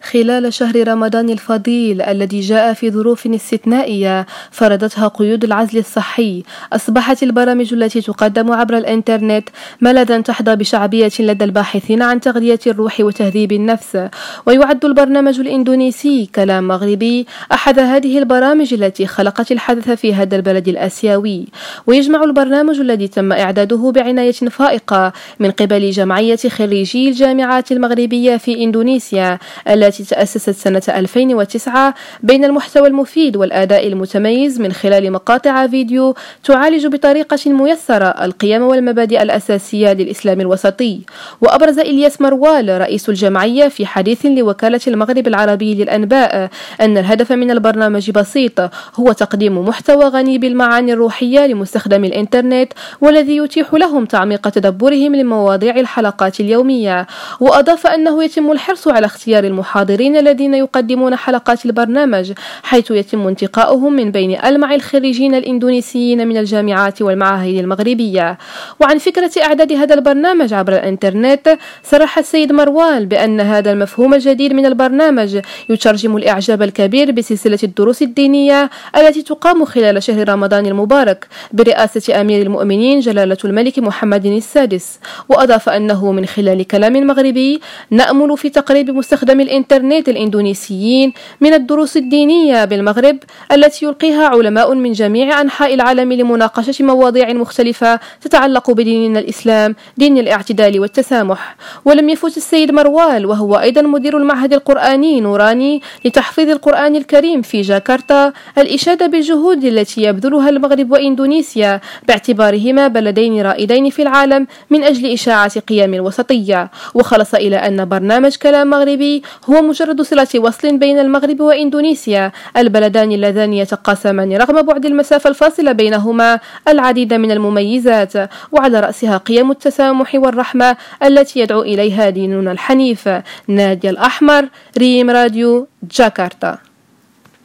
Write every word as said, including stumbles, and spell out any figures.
خلال شهر رمضان الفضيل الذي جاء في ظروف استثنائية فرضتها قيود العزل الصحي، أصبحت البرامج التي تقدم عبر الإنترنت ملاذا تحظى بشعبية لدى الباحثين عن تغذية الروح وتهذيب النفس. ويعد البرنامج الإندونيسي كلام مغربي أحد هذه البرامج التي خلقت الحدث في هذا البلد الآسيوي. ويجمع البرنامج الذي تم إعداده بعناية فائقة من قبل جمعية خريجي الجامعات المغربية في إندونيسيا التي تأسست سنة ألفين وتسعة بين المحتوى المفيد والأداء المتميز من خلال مقاطع فيديو تعالج بطريقة ميسرة القيم والمبادئ الأساسية للإسلام الوسطي. وأبرز إلياس مروال رئيس الجمعية في حديث لوكالة المغرب العربي للأنباء أن الهدف من البرنامج بسيط، هو تقديم محتوى غني بالمعاني الروحية لمستخدمي الإنترنت والذي يتيح لهم تعميق تدبرهم لمواضيع الحلقات اليومية. وأضاف أنه يتم الحرص على اختيار المحاضرين الذين يقدمون حلقات البرنامج، حيث يتم انتقاؤهم من بين ألمع الخريجين الإندونيسيين من الجامعات والمعاهد المغربية. وعن فكرة إعداد هذا البرنامج عبر الإنترنت صرح السيد مروال بأن هذا المفهوم الجديد من البرنامج يترجم الإعجاب الكبير بسلسلة الدروس الدينية التي تقام خلال شهر رمضان المبارك برئاسة أمير المؤمنين جلالة الملك محمد السادس. وأضاف أنه من خلال كلام مغربي نأمل في تقريب مستخدمي الإنترنت الإندونيسيين من الدروس الدينية بالمغرب التي يلقيها علماء من جميع أنحاء العالم لمناقشة مواضيع مختلفة تتعلق بديننا الإسلام، دين الاعتدال والتسامح. ولم يفوت السيد مروال وهو أيضا مدير المعهد القرآني نوراني لتحفيظ القرآن الكريم في جاكرتا الإشادة بالجهود التي يبذلها المغرب وإندونيسيا باعتبارهما بلدين رائدين في العالم من أجل إشاعة قيم الوسطية. وخلص إلى أن برنامج كلام مغربي هو مجرد صلة وصل بين المغرب وإندونيسيا، البلدان اللذان يتقاسمان رغم بعد المسافة الفاصلة بينهما العديد من المميزات، وعلى رأسها قيم التسامح والرحمة التي يدعو إليها ديننا الحنيف. نادية الأحمر، ريم راديو، جاكرتا.